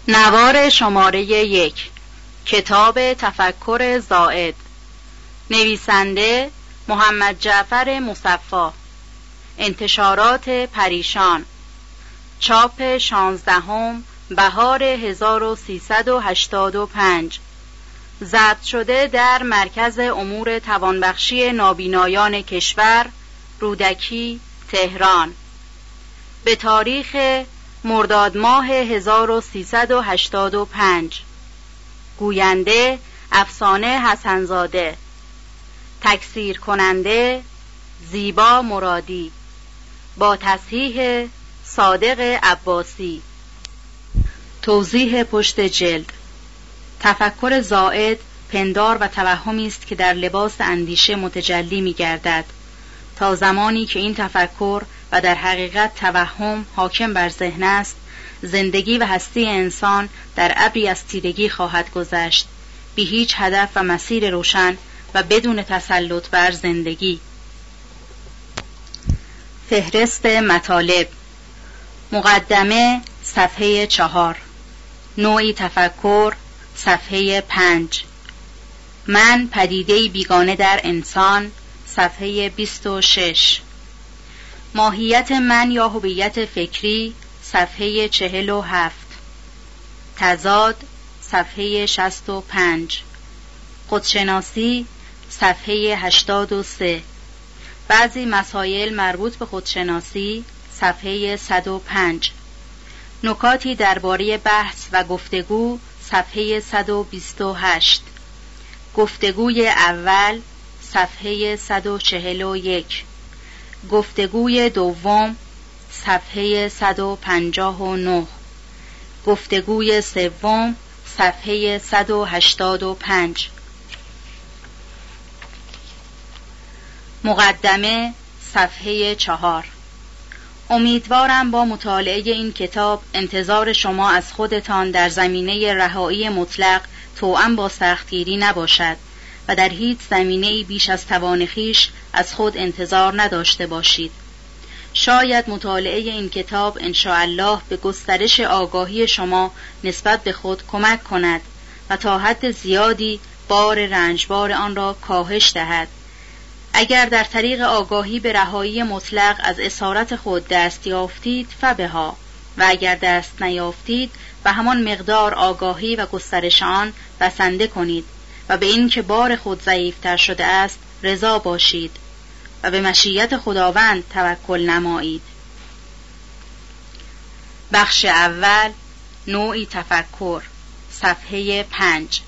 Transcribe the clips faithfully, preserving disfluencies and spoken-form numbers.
نوار شماره یک، کتاب تفکر زائد، نویسنده محمد جعفر مصفا، انتشارات پریشان، چاپ شانزدهم بهار هزار و سیصد و هشتاد و پنج، ضبط شده در مرکز امور توانبخشی نابینایان کشور، رودکی، تهران، به تاریخ مرداد ماه هزار و سیصد و هشتاد و پنج. گوینده افسانه حسنزاده، تکثیر کننده زیبا مرادی، با تصحیح صادق عباسی. توضیح پشت جلد: تفکر زائد پندار و توهمی است که در لباس اندیشه متجلی می گردد تا زمانی که این تفکر و در حقیقت توهم حاکم بر ذهن است، زندگی و هستی انسان در ابری از تیرگی خواهد گذشت، بی هیچ هدف و مسیر روشن و بدون تسلط بر زندگی. فهرست مطالب. مقدمه صفحه چهار، نوعی تفکر صفحه پنج، من پدیده‌ای بیگانه در انسان صفحه بیست و شش، ماهیت من یا هویت فکری صفحه چهل و هفت، تضاد صفحه شصت و پنج، خودشناسی صفحه هشتاد و سه، بعضی مسائل مربوط به خودشناسی صفحه صد و پنج، نکاتی درباره بحث و گفتگو صفحه صد و بیست و هشت، گفتگوی اول صفحه صد و چهل و یک، گفتگوی دوم صفحه صد و پنجاه و نه، گفتگوی سوم صفحه صد و هشتاد و پنج. مقدمه صفحه چهار. امیدوارم با مطالعه این کتاب انتظار شما از خودتان در زمینه رهایی مطلق توأم با سختگیری نباشد و در هیچ زمینه‌ای بیش از توان خویش از خود انتظار نداشته باشید. شاید مطالعه این کتاب انشاءالله به گسترش آگاهی شما نسبت به خود کمک کند و تا حد زیادی بار رنجبار آن را کاهش دهد. اگر در طریق آگاهی به رهایی مطلق از اسارت خود دست یافتید فبها، و اگر دست نیافتید به همان مقدار آگاهی و گسترش آن بسنده کنید و به این که بار خود ضعیفتر شده است رضا باشید و به مشیت خداوند توکل نمایید. بخش اول، نوعی تفکر، صفحه پنج.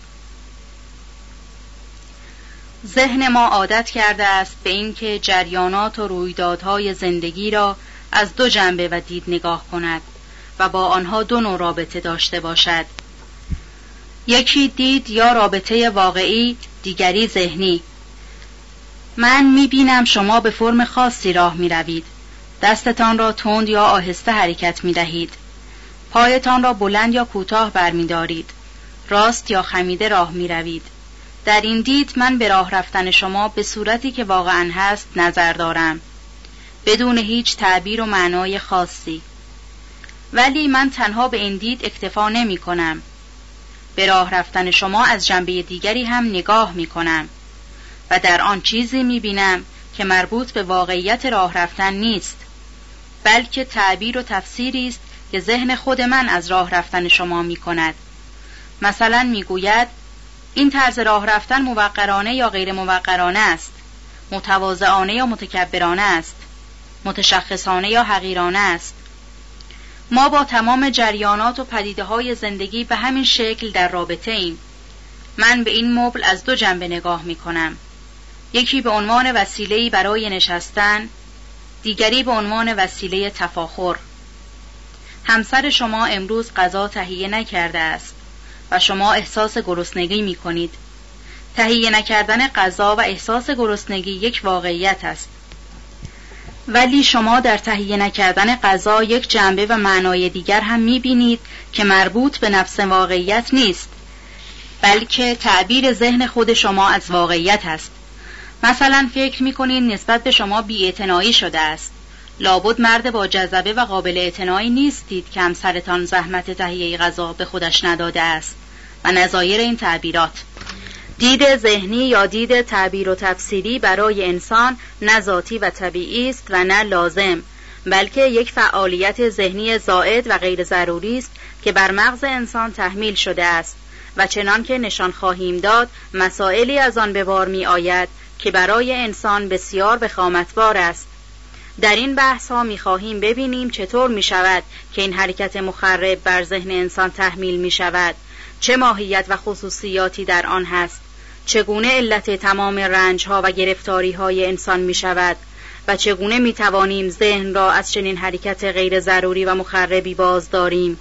ذهن ما عادت کرده است به اینکه جریانات و رویدادهای زندگی را از دو جنبه و دید نگاه کند و با آنها دو نوع رابطه داشته باشد. یکی دید یا رابطه واقعی، دیگری ذهنی. من می‌بینم شما به فرم خاصی راه می‌روید. دستتان را تند یا آهسته حرکت می‌دهید. پایتان را بلند یا کوتاه برمی‌دارید. راست یا خمیده راه می‌روید. در این دید من به راه رفتن شما به صورتی که واقعاً هست نظر دارم، بدون هیچ تعبیر و معنای خاصی. ولی من تنها به این دید اکتفا نمی کنم. به راه رفتن شما از جنبه دیگری هم نگاه می کنم و در آن چیزی می بینم که مربوط به واقعیت راه رفتن نیست، بلکه تعبیر و تفسیری است که ذهن خود من از راه رفتن شما می کند. مثلا می گوید این طرز راه رفتن موقرانه یا غیر موقرانه است، متواضعانه یا متکبرانه است، متشخصانه یا حقیرانه است. ما با تمام جریانات و پدیده های زندگی به همین شکل در رابطه ایم. من به این مبل از دو جنبه نگاه می کنم، یکی به عنوان وسیله‌ای برای نشستن، دیگری به عنوان وسیله تفاخر. همسر شما امروز غذا تهیه نکرده است و شما احساس گرسنگی می کنید. تهیه نکردن غذا و احساس گرسنگی یک واقعیت است، ولی شما در تهیه نکردن غذا یک جنبه و معنای دیگر هم می بینید که مربوط به نفس واقعیت نیست، بلکه تعبیر ذهن خود شما از واقعیت است. مثلا فکر می کنید نسبت به شما بی‌اعتنایی شده است، لابد مرد با جذبه و قابل اعتنایی نیستید که همسرتان زحمت تهیه غذا به خودش نداده است. و نظایر این تعبیرات: دید ذهنی یا دید تعبیر و تفسیری برای انسان نه ذاتی و طبیعی است و نه لازم، بلکه یک فعالیت ذهنی زائد و غیر ضروری است که بر مغز انسان تحمیل شده است و چنان که نشان خواهیم داد مسائلی از آن به بار می آید که برای انسان بسیار بخامتبار است. در این بحث ها می خواهیم ببینیم چطور می شود که این حرکت مخرب بر ذهن انسان تحمیل می شود، چه ماهیت و خصوصیاتی در آن هست، چگونه علت تمام رنج ها و گرفتاری های انسان می شود و چگونه می توانیم ذهن را از چنین حرکت غیر ضروری و مخربی باز داریم.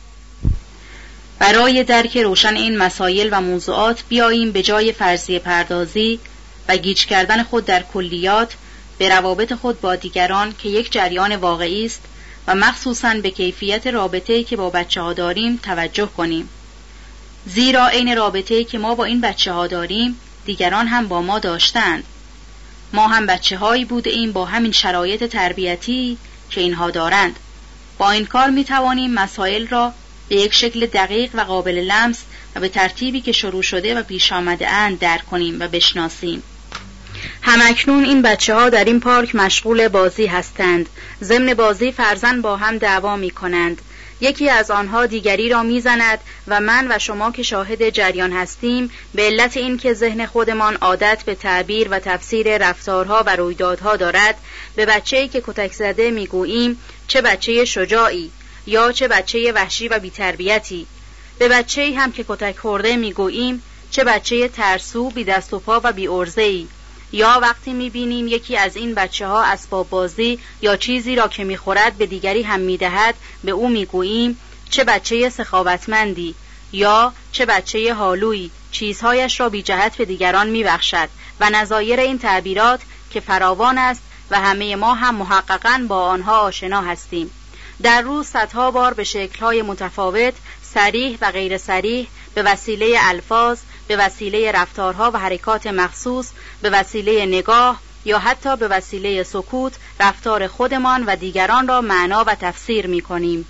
برای درک روشن این مسائل و موضوعات بیاییم به جای فرضیه پردازی و گیج کردن خود در کلیات به روابط خود با دیگران که یک جریان واقعی است و مخصوصاً به کیفیت رابطه‌ای که با بچه‌ها داریم توجه کنیم. زیرا عین رابطه‌ای که ما با این بچه‌ها داریم دیگران هم با ما داشتند. ما هم بچه‌هایی بوده ایم با همین شرایط تربیتی که اینها دارند. با این کار می توانیم مسائل را به یک شکل دقیق و قابل لمس و به ترتیبی که شروع شده و پیش آمده اند درک کنیم و بشناسیم. همکنون این بچه ها در این پارک مشغول بازی هستند. ضمن بازی فرزن با هم دعوا می کنند. یکی از آنها دیگری را می زند و من و شما که شاهد جریان هستیم به علت این که ذهن خودمان عادت به تعبیر و تفسیر رفتارها و رویدادها دارد به بچه‌ای که کتک زده می گوییم چه بچه شجاعی یا چه بچه وحشی و بی‌تربیتی. به بچه‌ای هم که کتک خورده می گوییم چه بچه ترسو، بی دست و پا و بی عرضه‌ای. یا وقتی می‌بینیم یکی از این بچه‌ها اسباب بازی یا چیزی را که می‌خورد به دیگری هم می‌دهد به او می‌گوییم چه بچه سخاوتمندی یا چه بچه حالویی، چیزهایش را بی جهت به دیگران می‌بخشد و نظایر این تعبیرات که فراوان است و همه ما هم محققاً با آنها آشنا هستیم. در روز صدها بار به شکل‌های متفاوت، صریح و غیر صریح، به وسیله الفاظ، به وسیله رفتارها و حرکات مخصوص، به وسیله نگاه یا حتی به وسیله سکوت رفتار خودمان و دیگران را معنا و تفسیر می کنیم.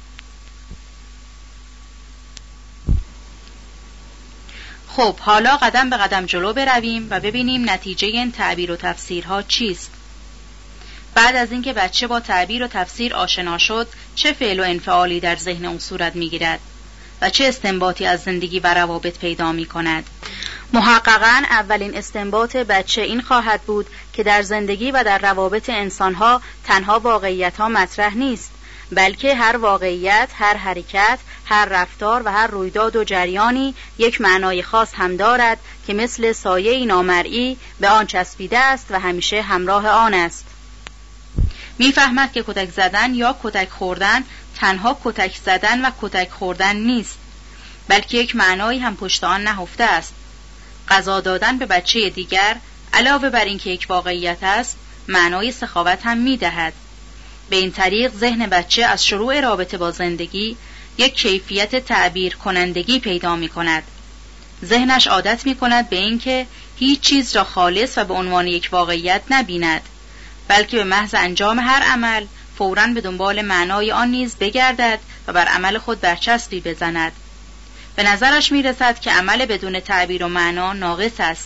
خب حالا قدم به قدم جلو برویم و ببینیم نتیجه این تعبیر و تفسیرها چیست. بعد از اینکه بچه با تعبیر و تفسیر آشنا شد، چه فعل و انفعالی در ذهن اون صورت می گیرد و چه استنباطی از زندگی و روابط پیدا می کند؟ محققاً اولین استنباط بچه این خواهد بود که در زندگی و در روابط انسانها تنها واقعیتها مطرح نیست، بلکه هر واقعیت، هر حرکت، هر رفتار و هر رویداد و جریانی یک معنای خاص هم دارد که مثل سایه نامرئی به آن چسبیده است و همیشه همراه آن است. میفهمد که کتک زدن یا کتک خوردن تنها کتک زدن و کتک خوردن نیست، بلکه یک معنایی هم پشت آن نهفته است. غذا دادن به بچه دیگر علاوه بر اینکه یک واقعیت است، معنای سخاوت هم میدهد. به این طریق ذهن بچه از شروع رابطه با زندگی یک کیفیت تعبیر کنندگی پیدا می کند. ذهنش عادت می کند به اینکه هیچ چیز را خالص و به عنوان یک واقعیت نبیند، بلکه به محض انجام هر عمل فوراً به دنبال معنای آن نیز بگردد و بر عمل خود برچسبی بزند. به نظرش می رسد که عمل بدون تعبیر و معنا ناقص است،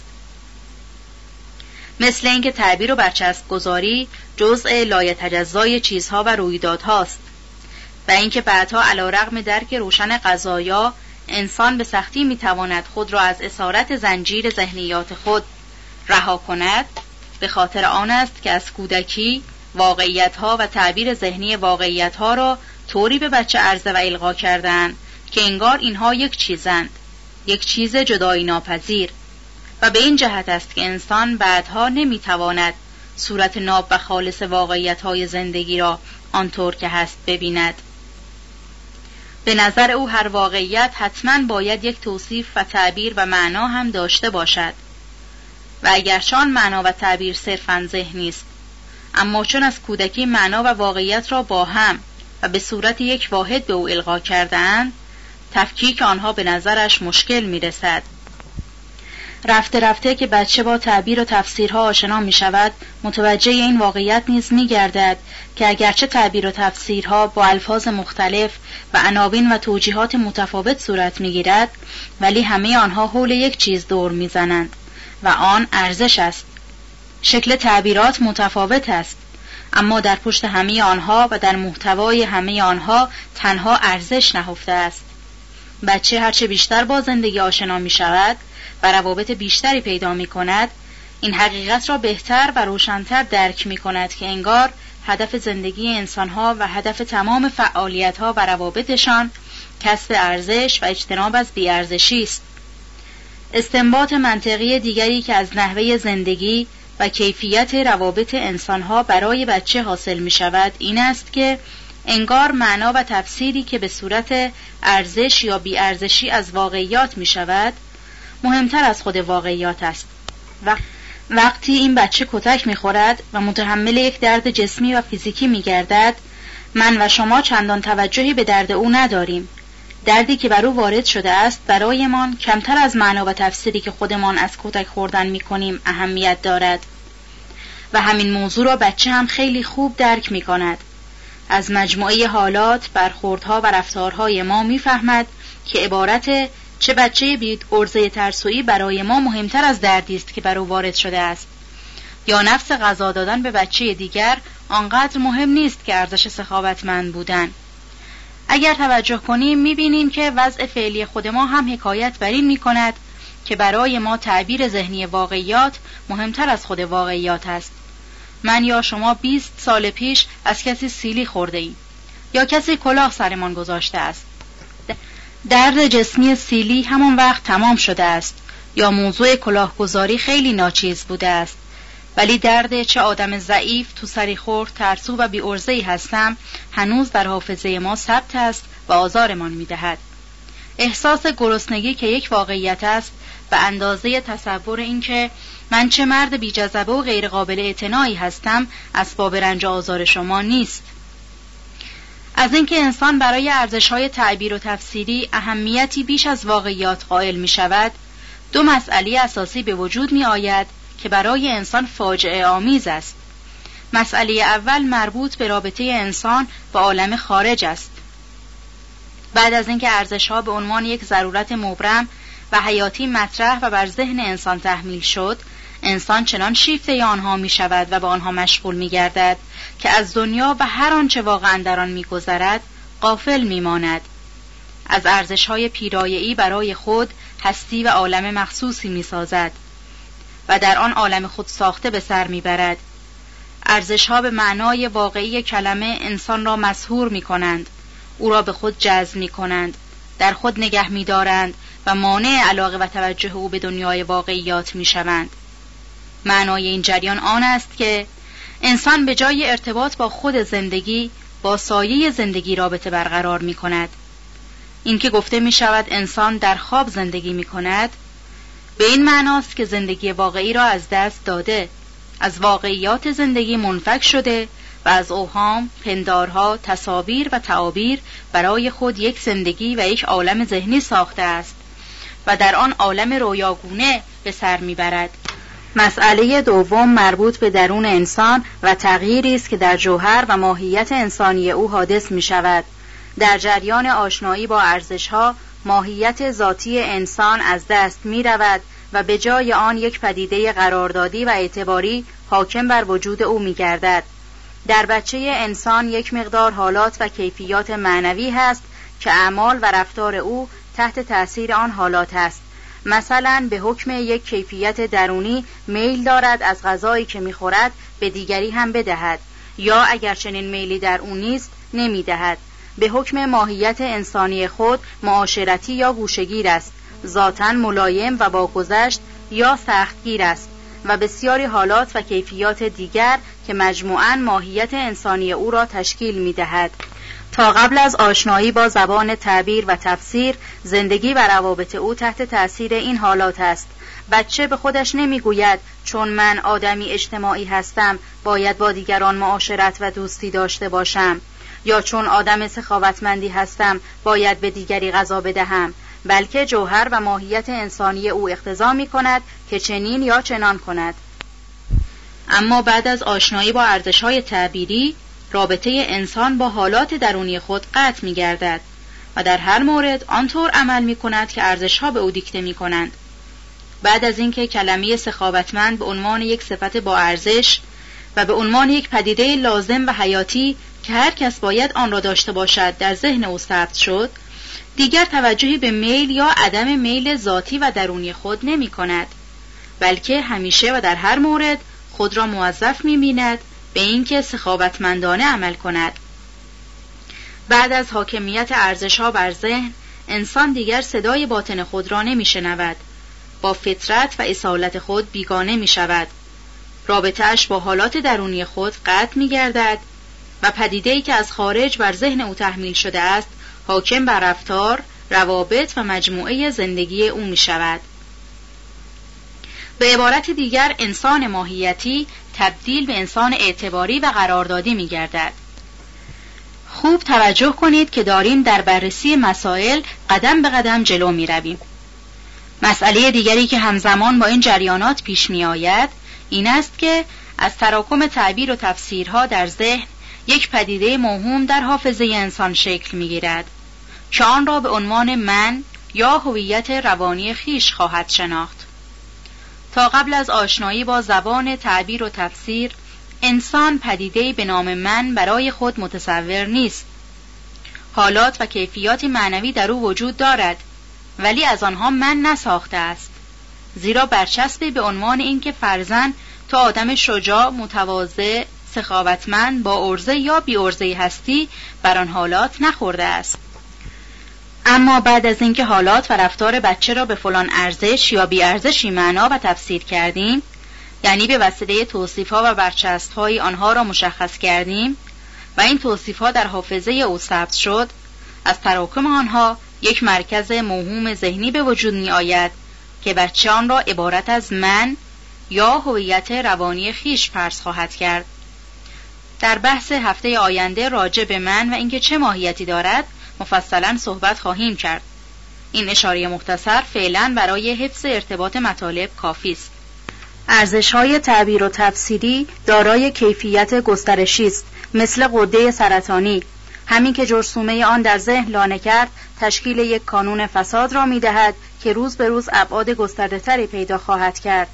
مثل اینکه تعبیر و برچسب گذاری جزء لایتجزای چیزها و رویدادهاست و اینکه بعدها علی رغم درک روشن قضایا انسان به سختی می تواند خود را از اسارت زنجیر ذهنیات خود رها کند، به خاطر آن است که از کودکی واقعیت‌ها و تعبیر ذهنی واقعیت‌ها را طوری به بچه عرضه و القا کردند که انگار اینها یک چیزند، یک چیز جدایی ناپذیر، و به این جهت است که انسان بعدها نمیتواند صورت ناب و خالص واقعیت‌های زندگی را آنطور که هست ببیند. به نظر او هر واقعیت حتماً باید یک توصیف و تعبیر و معنا هم داشته باشد و اگرچه آن معنا و تعبیر صرفاً ذهنی است، اما چون از کودکی معنا و واقعیت را با هم و به صورت یک واحد به او القا کرده‌اند، تفکیک آنها به نظرش مشکل می رسد. رفته رفته که بچه با تعبیر و تفسیرها آشنا می شود، متوجه این واقعیت نیز می گردد که اگرچه تعبیر و تفسیرها با الفاظ مختلف و عناوین و توجیهات متفاوت صورت می گیرد، ولی همه آنها حول یک چیز دور می زنند و آن ارزش است. شکل تعبیرات متفاوت است، اما در پشت همه آنها و در محتوای همه آنها تنها ارزش نهفته است. بچه هرچه بیشتر با زندگی آشنا می شود و روابط بیشتری پیدا می کند، این حقیقت را بهتر و روشن‌تر درک می کند که انگار هدف زندگی انسانها و هدف تمام فعالیت‌ها و روابطشان کسب ارزش و اجتناب از بی‌ارزشی است. استنباط منطقی دیگری که از نحوه زندگی و کیفیت روابط انسانها برای بچه حاصل می شود این است که انگار معنا و تفسیری که به صورت ارزش یا بی‌ارزشی از واقعیات می شود مهمتر از خود واقعیات است. و وقتی این بچه کتک می خورد و متحمل یک درد جسمی و فیزیکی می گردد، من و شما چندان توجهی به درد او نداریم. دردی که بر او وارد شده است برایمان کمتر از معنا و تفسیری که خودمان از کتک خوردن می کنیم اهمیت دارد. و همین موضوع را بچه هم خیلی خوب درک می کند. از مجموعه حالات، برخوردها و رفتارهای ما می فهمد که عبارت چه بچه بید ارزه ترسویی برای ما مهمتر از دردی است که بر او وارد شده است، یا نفس غذا دادن به بچه دیگر آنقدر مهم نیست که ارزش سخاوتمند بودن. اگر توجه کنیم می‌بینیم که وضع فعلی خود ما هم حکایت بر این می‌کند که برای ما تعبیر ذهنی واقعیات مهمتر از خود واقعیات است. من یا شما بیست سال پیش از کسی سیلی خورده ایم یا کسی کلاه سرمان گذاشته است. درد جسمی سیلی همون وقت تمام شده است یا موضوع کلاهگذاری خیلی ناچیز بوده است، ولی درد چه آدم ضعیف تو سری خورد ترسو و بی ارزه‌ای هستم هنوز در حافظه ما ثبت است و آزارمان می‌دهد. احساس گرسنگی که یک واقعیت است به اندازه تصور این که من چه مرد بی جذبه و غیر قابل اعتنایی هستم اسباب رنج و آزار شما نیست. از اینکه انسان برای ارزش‌های تعبیر و تفسیری اهمیتی بیش از واقعیات قائل می‌شود، دو مسئله اساسی به وجود می‌آید که برای انسان فاجعه آمیز است. مسئله اول مربوط به رابطه انسان با عالم خارج است. بعد از اینکه ارزش‌ها به عنوان یک ضرورت مبرم و حیاتی مطرح و بر ذهن انسان تحمیل شد، انسان چنان شیفته آنها می شود و با آنها مشغول می گردد که از دنیا و هر آنچه واقعا در آن می گذرد غافل می ماند. از ارزش‌های پیرایه‌ای برای خود هستی و عالم مخصوصی می سازد و در آن عالم خود ساخته به سر می برد. ارزش‌ها به معنای واقعی کلمه انسان را مسحور می کنند، او را به خود جذب می کنند، در خود نگه می دارند و مانع علاقه و توجه او به دنیای واقعیات می شوند. معنای این جریان آن است که انسان به جای ارتباط با خود زندگی با سایه زندگی رابطه برقرار می کند. این که گفته می شود انسان در خواب زندگی می کند به این معناست که زندگی واقعی را از دست داده، از واقعیات زندگی منفک شده و از اوهام، پندارها، تصاویر و تعابیر برای خود یک زندگی و یک عالم ذهنی ساخته است و در آن عالم رویاگونه به سر میبرد. مسئله دوم مربوط به درون انسان و تغییری است که در جوهر و ماهیت انسانی او حادث می شود. در جریان آشنایی با ارزش‌ها، ماهیت ذاتی انسان از دست می رود و به جای آن یک پدیده قراردادی و اعتباری حاکم بر وجود او می گردد. در بچه انسان یک مقدار حالات و کیفیات معنوی هست که اعمال و رفتار او تحت تأثیر آن حالات است. مثلا به حکم یک کیفیت درونی میل دارد از غذایی که می‌خورد به دیگری هم بدهد، یا اگر چنین میلی در او نیست نمی‌دهد. به حکم ماهیت انسانی خود معاشرتی یا گوشه‌گیر است، ذاتاً ملایم و با گذشت یا سختگیر است و بسیاری حالات و کیفیات دیگر که مجموعاً ماهیت انسانی او را تشکیل می‌دهد. تا قبل از آشنایی با زبان تعبیر و تفسیر، زندگی و روابط او تحت تأثیر این حالات است. بچه به خودش نمیگوید چون من آدمی اجتماعی هستم باید با دیگران معاشرت و دوستی داشته باشم، یا چون آدم سخاوتمندی هستم باید به دیگری غذا بدهم، بلکه جوهر و ماهیت انسانی او اقتضا می کند که چنین یا چنان کند. اما بعد از آشنایی با ارزش‌های تعبیری، رابطه انسان با حالات درونی خود قطع می گردد و در هر مورد آنطور عمل می کند که ارزش‌ها به او دیکته می کنند. بعد از اینکه کلمه سخاوتمند به عنوان یک صفت با ارزش و به عنوان یک پدیده لازم و حیاتی که هر کس باید آن را داشته باشد در ذهن او ثبت شد، دیگر توجهی به میل یا عدم میل ذاتی و درونی خود نمی کند، بلکه همیشه و در هر مورد خود را موظف می بیند به اینکه سخاوتمندانه عمل کند. بعد از حاکمیت ارزش‌ها بر ذهن، انسان دیگر صدای باطن خود را نمی شنود، با فطرت و اصالت خود بیگانه می شود، رابطه‌اش با حالات درونی خود قطع می گردد و پدیده‌ای که از خارج بر ذهن او تحمیل شده است حاکم بر رفتار، روابط و مجموعه زندگی او می شود. به عبارت دیگر انسان ماهیتی تبدیل به انسان اعتباری و قراردادی می گردد. خوب توجه کنید که داریم در بررسی مسائل قدم به قدم جلو می رویم. مسئله دیگری که همزمان با این جریانات پیش می آید این است که از تراکم تعبیر و تفسیرها در ذهن یک پدیده موهوم در حافظه انسان شکل می گیرد که آن را به عنوان من یا هویت روانی خیش خواهد شناخت. تا قبل از آشنایی با زبان تعبیر و تفسیر، انسان پدیده‌ای به نام من برای خود متصور نیست. حالات و کیفیاتی معنوی در او وجود دارد، ولی از آنها من نساخته است، زیرا برچسبی به عنوان اینکه فرزن تو آدم شجاع، متواضع، سخاوتمند، با عرضه یا بی عرضه هستی بر آن حالات نخورده است. اما بعد از اینکه حالات و رفتار بچه را به فلان ارزش یا بی ارزشی معنا و تفسیر کردیم، یعنی به وسیله توصیف‌ها و برچسب‌های آنها را مشخص کردیم و این توصیف‌ها در حافظه او ثبت شد، از تراکم آنها یک مرکز موهوم ذهنی به وجود می آید که بچه آن را عبارت از من یا هویت روانی خیش فرض خواهد کرد. در بحث هفته آینده راجع به من و اینکه چه ماهیتی دارد مفصلاً صحبت خواهیم کرد. این اشاره مختصر فعلاً برای حفظ ارتباط مطالب کافی است. ارزش‌های تعبیر و تفسیری دارای کیفیت گسترشی است، مثل غده سرطانی. همین که جرثومه آن در ذهن لانه کرد، تشکیل یک کانون فساد را می‌دهد که روز به روز ابعاد گسترده‌تری پیدا خواهد کرد.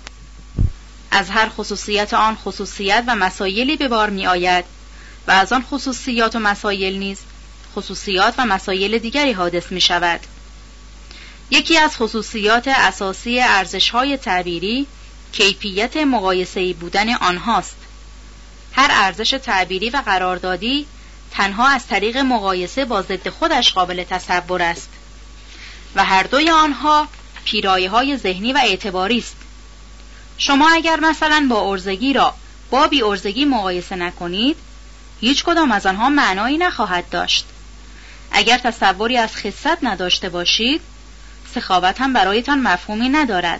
از هر خصوصیت آن خصوصیت و مسایلی به بار می‌آید و از آن خصوصیات و مسایل نیز خصوصیات و مسایل دیگری حادث می‌شود. یکی از خصوصیات اساسی ارزش‌های تعبیری کیفیت مقایسه‌ای بودن آنهاست. هر ارزش تعبیری و قراردادی تنها از طریق مقایسه با ضد خودش قابل تصور است و هر دوی آنها پیرایه‌های ذهنی و اعتباری است. شما اگر مثلا با عرضگی را با بی عرضگی مقایسه نکنید، هیچ کدام از آنها معنایی نخواهد داشت. اگر تصوری از خست نداشته باشید، سخاوت هم برایتان مفهومی ندارد.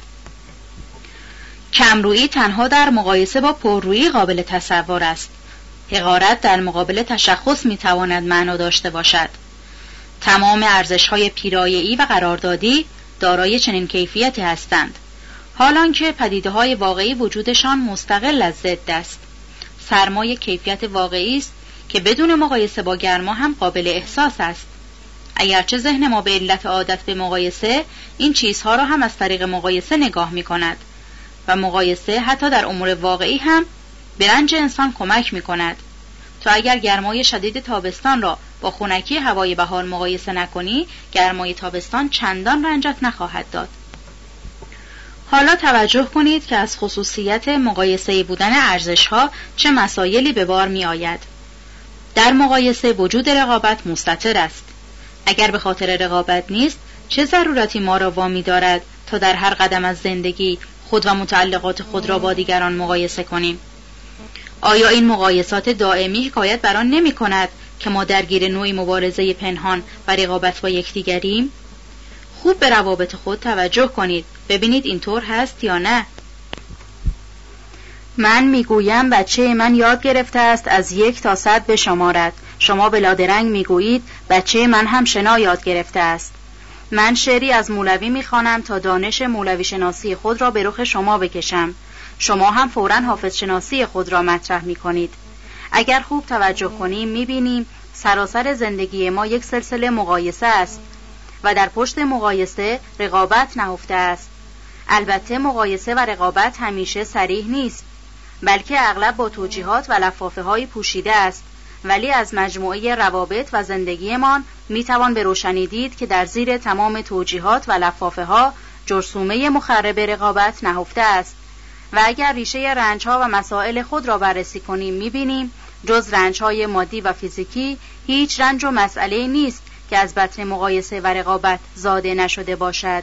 کمرویی تنها در مقایسه با پررویی قابل تصور است. حقارت در مقابل تشخص میتواند معنا داشته باشد. تمام ارزش‌های پیرایه‌ای و قراردادی دارای چنین کیفیتی هستند، حالانکه پدیده‌های واقعی وجودشان مستقل از ضد است. سرمای کیفیت واقعی است که بدون مقایسه با گرما هم قابل احساس است. اگرچه ذهن ما به علت عادت به مقایسه این چیزها را هم از طریق مقایسه نگاه می‌کند و مقایسه حتی در امور واقعی هم به رنج انسان کمک می‌کند. تو اگر گرمای شدید تابستان را با خنکی هوای بهار مقایسه نکنی، گرمای تابستان چندان رنجت نخواهد داد. حالا توجه کنید که از خصوصیت مقایسه بودن ارزش‌ها چه مسائلی به بار می‌آید. در مقایسه وجود رقابت مستتر است. اگر به خاطر رقابت نیست، چه ضرورتی ما را وامی دارد تا در هر قدم از زندگی خود و متعلقات خود را با دیگران مقایسه کنیم؟ آیا این مقایسات دائمی حکایت بر آن نمی کند که ما درگیر نوعی مبارزه پنهان و رقابت با یکدیگریم؟ خوب به روابط خود توجه کنید، ببینید اینطور هست یا نه. من میگویم بچه من یاد گرفته است از یک تا صد بشمارد. شما بلادرنگ میگویید بچه من هم شنا یاد گرفته است. من شعری از مولوی میخوانم تا دانش مولوی شناسی خود را به رخ شما بکشم. شما هم فوراً حافظ شناسی خود را مطرح میکنید. اگر خوب توجه کنیم میبینیم سراسر زندگی ما یک سلسله مقایسه است و در پشت مقایسه رقابت نهفته است. البته مقایسه و رقابت همیشه صریح نیست، بلکه اغلب با توجیهات و لفافه های پوشیده است، ولی از مجموعه روابط و زندگیمان میتوان به روشنی دید که در زیر تمام توجیهات و لفافه ها جرثومه مخرب رقابت نهفته است. و اگر ریشه رنجها و مسائل خود را بررسی کنیم میبینیم جز رنجهای مادی و فیزیکی هیچ رنج و مسئله نیست که از بطن مقایسه و رقابت زاده نشده باشد.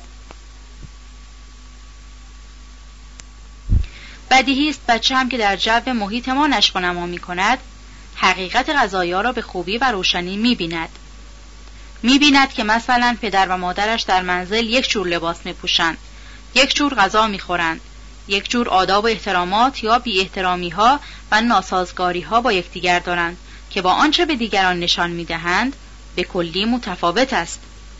بدیهی است بچه هم که در جو محیط ما نشو و نما می کند حقیقت قضایا را به خوبی و روشنی می بیند. می بیند که مثلا پدر و مادرش در منزل یک جور لباس می پوشند، یک جور غذا می خورند، یک جور آداب و احترامات یا بی احترامی ها و ناسازگاری ها با یکدیگر دارند که با آنچه به دیگران نشان می دهند به کلی متفاوت است.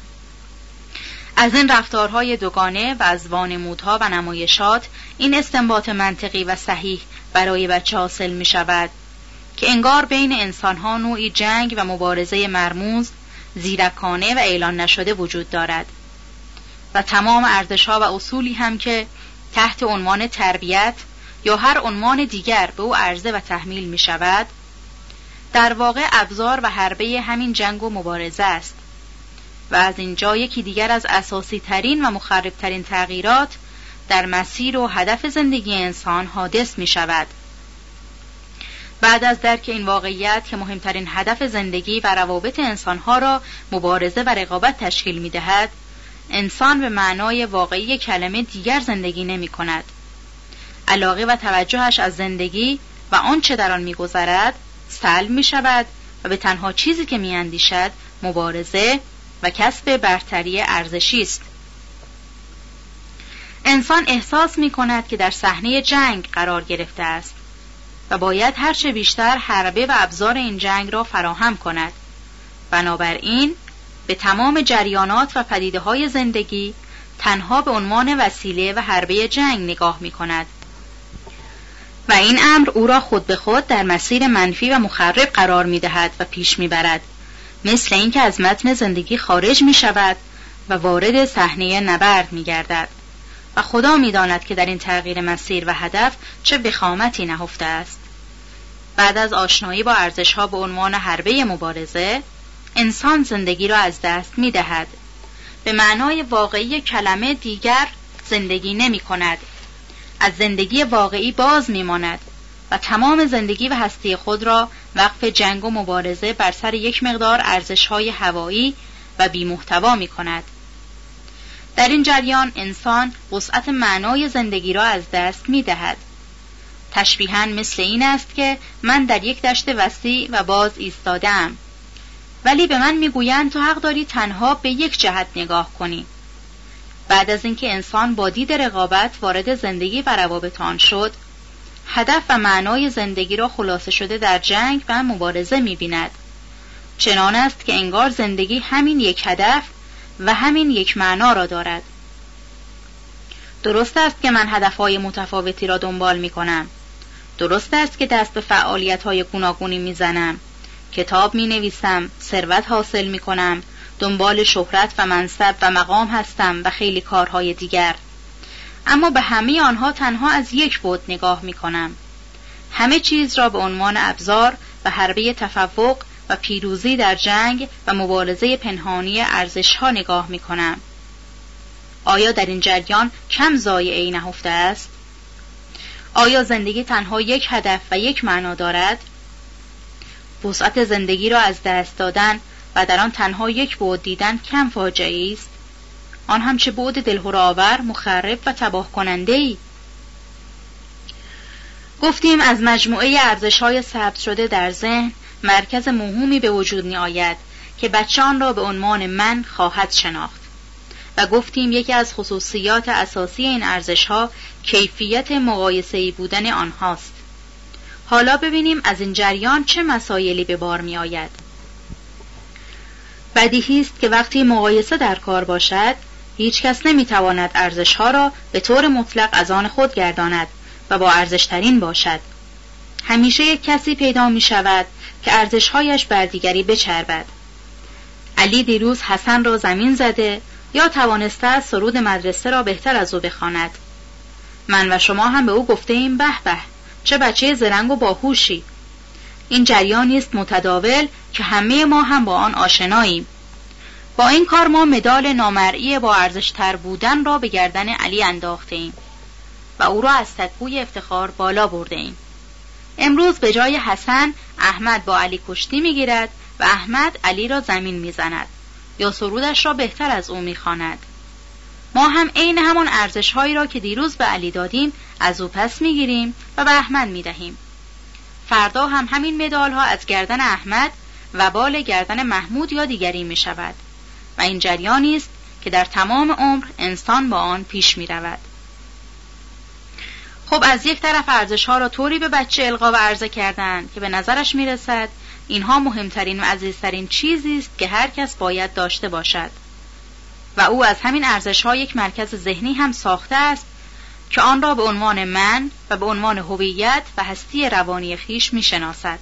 از این رفتارهای دوگانه و از وانمودها و نمایشات این استنباط منطقی و صحیح برای بچه حاصل می شود که انگار بین انسانها نوعی جنگ و مبارزه مرموز، زیرکانه و اعلان نشده وجود دارد و تمام ارزشها و اصولی هم که تحت عنوان تربیت یا هر عنوان دیگر به او عرضه و تحمیل می شود در واقع ابزار و حربه همین جنگ و مبارزه است. و از اینجا یکی دیگر از اساسی ترین و مخرب ترین تغییرات در مسیر و هدف زندگی انسان حادث می شود. بعد از درک این واقعیت که مهمترین هدف زندگی و روابط انسانها را مبارزه و رقابت تشکیل می دهد، انسان به معنای واقعی کلمه دیگر زندگی نمی کند. علاقه و توجهش از زندگی و آنچه در آن می گذرد سلب می شود و به تنها چیزی که می اندیشد مبارزه و کسب برتری ارزشی است. انسان احساس می کند که در صحنه جنگ قرار گرفته است و باید هرچه بیشتر حربه و ابزار این جنگ را فراهم کند. بنابراین به تمام جریانات و پدیده‌های زندگی تنها به عنوان وسیله و حربه جنگ نگاه می کند و این امر او را خود به خود در مسیر منفی و مخرب قرار می دهد و پیش می برد، مثل اینکه از متن زندگی خارج می شود و وارد صحنه نبرد می گردد و خدا می داند که در این تغییر مسیر و هدف چه وخامتی نهفته است. بعد از آشنایی با ارزش‌ها به عنوان حربه مبارزه، انسان زندگی را از دست می دهد. به معنای واقعی کلمه دیگر زندگی نمی کند. از زندگی واقعی باز می ماند و تمام زندگی و هستی خود را وقف جنگ و مبارزه بر سر یک مقدار ارزش‌های هوایی و بی محتوا می کند. در این جریان انسان وسعت معنای زندگی را از دست می دهد. تشبیهاً مثل این است که من در یک دشت وسیع و باز ایستاده‌ام، ولی به من میگویند تو حق داری تنها به یک جهت نگاه کنی. بعد از اینکه انسان با دید رقابت وارد زندگی و روابط آن شد، هدف و معنای زندگی را خلاصه شده در جنگ و مبارزه می‌بیند. چنان است که انگار زندگی همین یک هدف و همین یک معنا را دارد. درست است که من هدفهای متفاوتی را دنبال می‌کنم. درست است که دست به فعالیت‌های گوناگونی می‌زنم. کتاب می‌نویسم، ثروت حاصل می‌کنم، دنبال شهرت و منصب و مقام هستم و خیلی کارهای دیگر. اما به همه آنها تنها از یک بعد نگاه می‌کنم. همه چیز را به عنوان ابزار و حربه تفوق و پیروزی در جنگ و مبارزه پنهانی ارزش‌ها نگاه می‌کنم. آیا در این جریان کم ضایعه‌ای نهفته است؟ آیا زندگی تنها یک هدف و یک معنا دارد؟ وسعت زندگی را از دست دادن و در آن تنها یک بعد دیدن کم فاجعه‌ای است؟ آن هم چه بعد دلهره‌آور، مخرب و تباه کننده‌ای. گفتیم از مجموعه ارزش‌های ثبت شده در ذهن مرکز موهومی به وجود می آید که بچه آن را به عنوان من خواهد شناخت و گفتیم یکی از خصوصیات اساسی این ارزش‌ها کیفیت مقایسه‌ای بودن آنهاست. حالا ببینیم از این جریان چه مسائلی به بار می آید. بدیهی است که وقتی مقایسه در کار باشد، هیچ کس نمیتواند ارزش‌ها را به طور مطلق از آن خود گرداند و با ارزش‌ترین باشد. همیشه یک کسی پیدا می شود که ارزش‌هایش بر دیگری بچربد. علی دیروز حسن را زمین زده یا توانسته است سرود مدرسه را بهتر از او بخواند. من و شما هم به او گفته ایم به به چه بچه زرنگ و باهوشی. این جریانی است متداول که همه ما هم با آن آشناییم. با این کار ما مدال نامرئی با ارزش‌تر بودن را به گردن علی انداخته ایم و او را از سکوی افتخار بالا برده ایم. امروز به جای حسن احمد با علی کشتی میگیرد و احمد علی را زمین میزند یا سرودش را بهتر از او میخواند. ما هم عین همان ارزش‌هایی را که دیروز به علی دادیم از او پس میگیریم و به احمد میدهیم. فردا هم همین مدال ها از گردن احمد و بال گردن محمود یا دیگری می شود و این جریانی است که در تمام عمر انسان با آن پیش می رود. خب از یک طرف ارزش ها را طوری به بچه القا و عرضه کردند که به نظرش می رسد اینها مهمترین و عزیزترین چیزی است که هر کس باید داشته باشد و او از همین ارزش ها یک مرکز ذهنی هم ساخته است که آن را به عنوان من و به عنوان هویت و هستی روانی خویش می شناسد.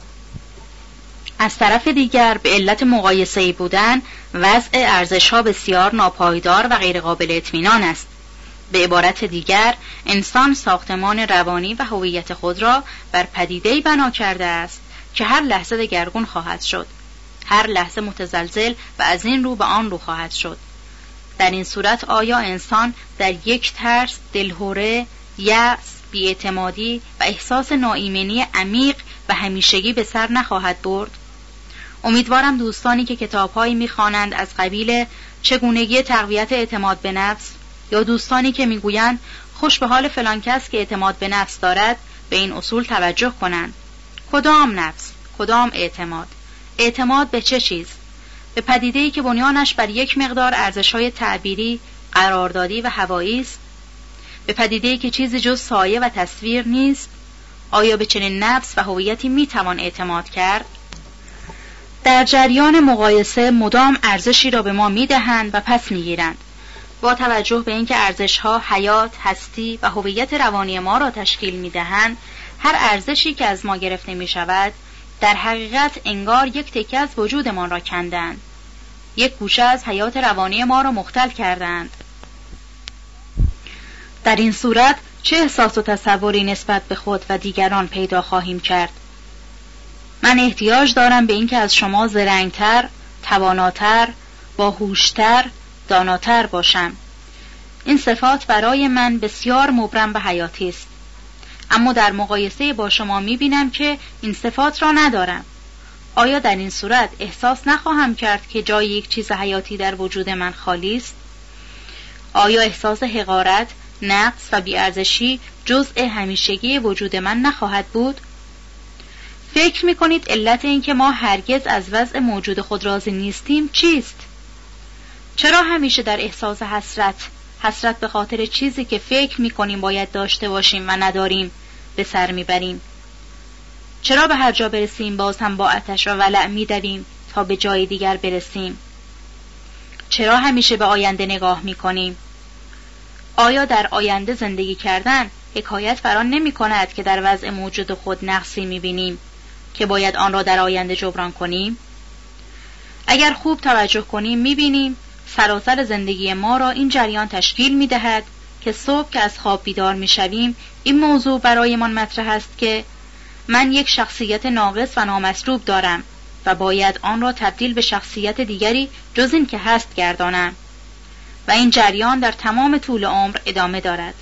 از طرف دیگر به علت مقایسه‌ای بودن وضع ارزش‌ها بسیار ناپایدار و غیر قابل اطمینان است. به عبارت دیگر انسان ساختمان روانی و هویت خود را بر پدیده‌ای بنا کرده است که هر لحظه دگرگون خواهد شد، هر لحظه متزلزل و از این رو به آن رو خواهد شد. در این صورت آیا انسان در یک ترس، دلهره، یأس، بی‌اعتمادی و احساس ناایمنی عمیق و همیشگی به سر نخواهد برد؟ امیدوارم دوستانی که کتاب‌هایی می‌خوانند از قبیل چگونگی تقویت اعتماد به نفس یا دوستانی که می‌گویند خوش به حال فلان کس که اعتماد به نفس دارد به این اصول توجه کنند. کدام نفس؟ کدام اعتماد؟ اعتماد به چه چیز؟ به پدیده‌ای که بنیانش بر یک مقدار ارزش‌های تعبیری، قراردادی و هوایی است؟ به پدیده‌ای که چیزی جز سایه و تصویر نیست؟ آیا به چنین نفس و هویتی می‌توان اعتماد کرد؟ در جریان مقایسه مدام ارزشی را به ما می‌دهند و پس می‌گیرند. با توجه به اینکه ارزش‌ها حیات، هستی و هویت روانی ما را تشکیل می‌دهند، هر ارزشی که از ما گرفته می‌شود در حقیقت انگار یک تکه از وجودمان را کندند، یک گوشه از حیات روانی ما را مختل کردند. در این صورت چه احساس و تصوری نسبت به خود و دیگران پیدا خواهیم کرد؟ من احتیاج دارم به اینکه از شما زرنگتر، تواناتر، باهوشتر، داناتر باشم. این صفات برای من بسیار مبرم و حیاتی است. اما در مقایسه با شما می‌بینم که این صفات را ندارم. آیا در این صورت احساس نخواهم کرد که جای یک چیز حیاتی در وجود من خالی است؟ آیا احساس حقارت، نقص و بی‌ارزشی جزء همیشگی وجود من نخواهد بود؟ فکر می‌کنید علت این که ما هرگز از وضع موجود خود راضی نیستیم چیست؟ چرا همیشه در احساس حسرت، حسرت به خاطر چیزی که فکر می‌کنیم باید داشته باشیم و نداریم به سر می‌بریم؟ چرا به هر جا برسیم باز هم با آتش و ولع می‌دویم تا به جای دیگر برسیم؟ چرا همیشه به آینده نگاه می‌کنیم؟ آیا در آینده زندگی کردن حکایت بران نمی‌کند که در وضع موجود خود نقصی می‌بینیم که باید آن را در آینده جبران کنیم؟ اگر خوب توجه کنیم می‌بینیم سراسر زندگی ما را این جریان تشکیل می‌دهد که صبح که از خواب بیدار می‌شویم این موضوع برایمان مطرح است که من یک شخصیت ناقص و نامطلوب دارم و باید آن را تبدیل به شخصیت دیگری جز این که هست گردانم و این جریان در تمام طول عمر ادامه دارد.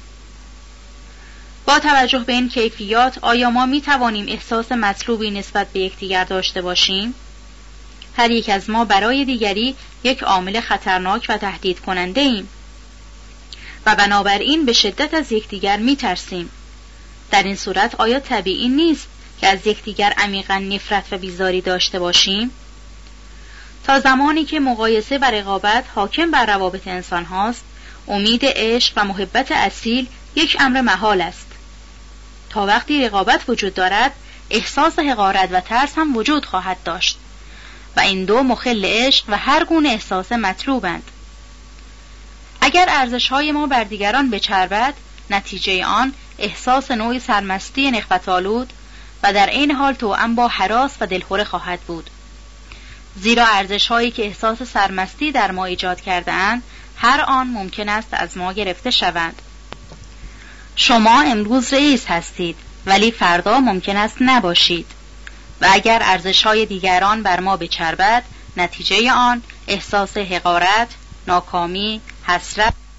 با توجه به این کیفیات آیا ما می توانیم احساس مطلوبی نسبت به یکدیگر داشته باشیم؟ هر یک از ما برای دیگری یک عامل خطرناک و تهدید کننده ایم و بنابراین به شدت از یکدیگر می ترسیم. در این صورت آیا طبیعی نیست که از یکدیگر عمیقاً نفرت و بیزاری داشته باشیم؟ تا زمانی که مقایسه و رقابت حاکم بر روابط انسان هاست، امید عشق و محبت اصیل یک امر محال است. تا وقتی رقابت وجود دارد، احساس حقارت و ترس هم وجود خواهد داشت و این دو مخل عشق و هر گونه احساس مطلوبند. اگر ارزش‌های ما بر دیگران بچربد، نتیجه آن احساس نوعی سرمستی نخوت‌آلود و در عین حال توأم با هراس و دلخوره خواهد بود. زیرا ارزش‌هایی که احساس سرمستی در ما ایجاد کرده‌اند، هر آن ممکن است از ما گرفته شوند. شما امروز رئیس هستید، ولی فردا ممکن است نباشید. و اگر ارزش‌های دیگران بر ما بچربد، نتیجه آن احساس حقارت، ناکامی، حسرت